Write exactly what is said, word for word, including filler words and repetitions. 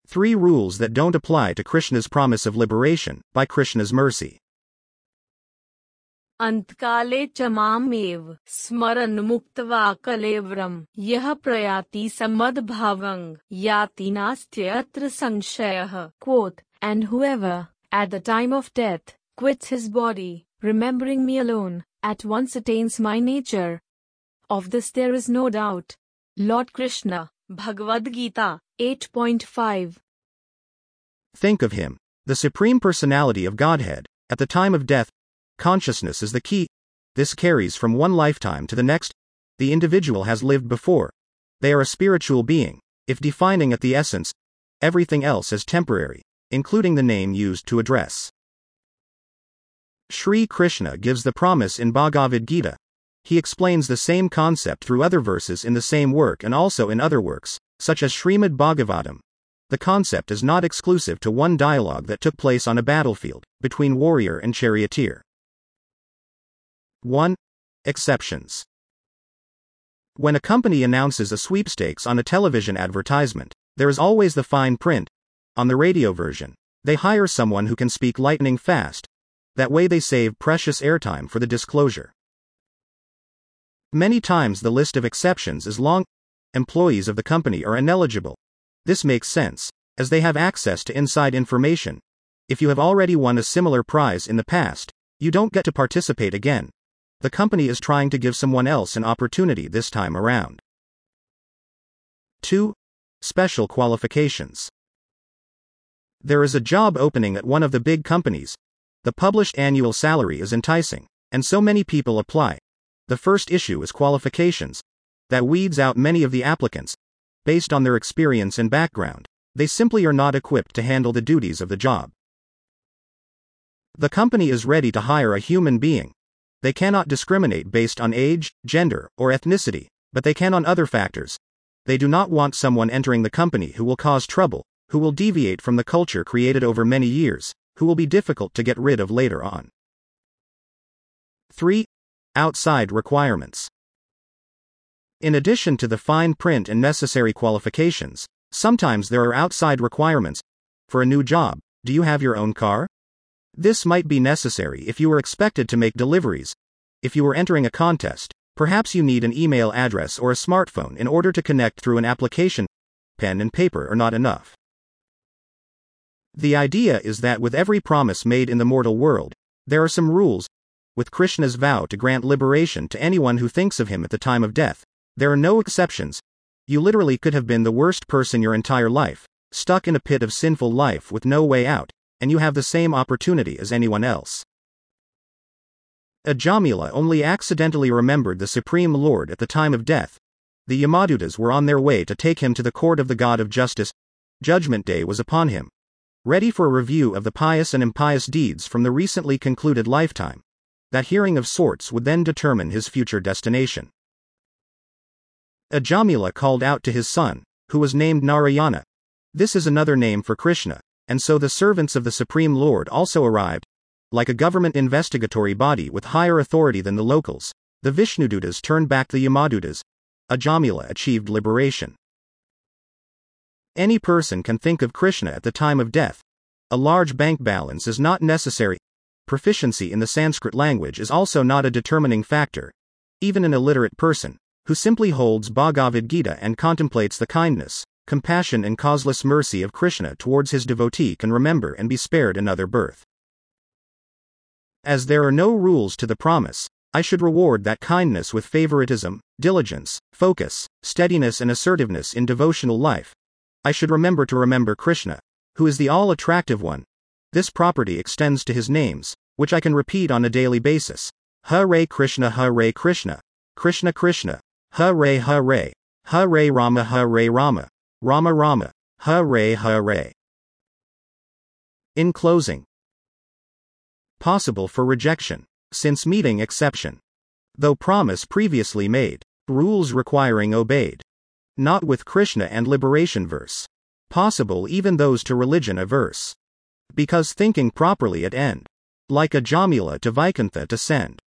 Three rules that don't apply to Krishna's promise of liberation by Krishna's mercy. अंतकाले चमामेव स्मरन मुक्त्वा कलेवरम यह प्रयाति समद्भावं याति नास्त्यत्र संशयः. Quote, and whoever, at the time of death, quits his body, remembering me alone, at once attains my nature. Of this there is no doubt. Lord Krishna, Bhagavad Gita, eight point five. Think of him, the Supreme Personality of Godhead. At the time of death, consciousness is the key. This carries from one lifetime to the next. The individual has lived before. They are a spiritual being. If defining at the essence, everything else is temporary, including the name used to address. Sri Krishna gives the promise in Bhagavad Gita. He explains the same concept through other verses in the same work and also in other works, such as Srimad Bhagavatam. The concept is not exclusive to one dialogue that took place on a battlefield, between warrior and charioteer. one. Exceptions. When a company announces a sweepstakes on a television advertisement, there is always the fine print. On the radio version, they hire someone who can speak lightning fast. That way they save precious airtime for the disclosure. Many times the list of exceptions is long. Employees of the company are ineligible. This makes sense, as they have access to inside information. If you have already won a similar prize in the past, you don't get to participate again. The company is trying to give someone else an opportunity this time around. two. Special qualifications. There is a job opening at one of the big companies. The published annual salary is enticing, and so many people apply. The first issue is qualifications. That weeds out many of the applicants. Based on their experience and background, they simply are not equipped to handle the duties of the job. The company is ready to hire a human being. They cannot discriminate based on age, gender, or ethnicity, but they can on other factors. They do not want someone entering the company who will cause trouble, who will deviate from the culture created over many years, who will be difficult to get rid of later on. three. Outside requirements. In addition to the fine print and necessary qualifications, sometimes there are outside requirements. For a new job, do you have your own car? This might be necessary if you are expected to make deliveries. If you are entering a contest, perhaps you need an email address or a smartphone in order to connect through an application. Pen and paper are not enough. The idea is that with every promise made in the mortal world, there are some rules. With Krishna's vow to grant liberation to anyone who thinks of him at the time of death, there are no exceptions. You literally could have been the worst person your entire life, stuck in a pit of sinful life with no way out, and you have the same opportunity as anyone else. Ajamila only accidentally remembered the Supreme Lord at the time of death. The Yamadutas were on their way to take him to the court of the God of justice. Judgment Day was upon him. Ready for a review of the pious and impious deeds from the recently concluded lifetime. That hearing of sorts would then determine his future destination. Ajamila called out to his son, who was named Narayana. This is another name for Krishna, and so the servants of the Supreme Lord also arrived. Like a government investigatory body with higher authority than the locals, the Vishnudutas turned back the Yamadutas. Ajamila achieved liberation. Any person can think of Krishna at the time of death. A large bank balance is not necessary. Proficiency in the Sanskrit language is also not a determining factor. Even an illiterate person, who simply holds Bhagavad Gita and contemplates the kindness, compassion and causeless mercy of Krishna towards his devotee can remember and be spared another birth. As there are no rules to the promise, I should reward that kindness with favoritism, diligence, focus, steadiness and assertiveness in devotional life. I should remember to remember Krishna, who is the all-attractive one. This property extends to his names, which I can repeat on a daily basis. Hare Krishna, Hare Krishna, Krishna Krishna, Hare Hare, Hare Rama, Hare Rama, Rama Rama, Hare Hare. In closing, possible for rejection, since meeting exception. Though promise previously made, rules requiring obeyed. Not with Krishna and liberation verse. Possible even those to religion averse. Because thinking properly at end. Like Ajamila to Vaikuntha to send.